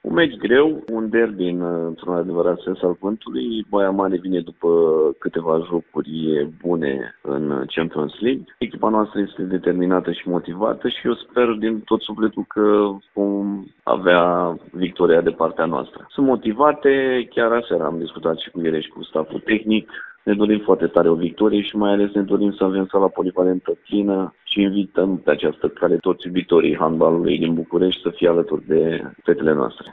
Un meci greu, un derby într-un adevărat sens al cuvântului. Baia Mare vine după câteva jocuri bune în Champions League. Echipa noastră este determinată și motivată și eu sper din tot sufletul că vom avea victoria de partea noastră. Sunt motivate, chiar aseară am discutat și cu ele și cu staful tehnic. Ne dorim foarte tare o victorie și mai ales ne dorim să avem sala polivalentă plină și invităm pe această cale toți iubitorii handbalului din București să fie alături de fetele noastre.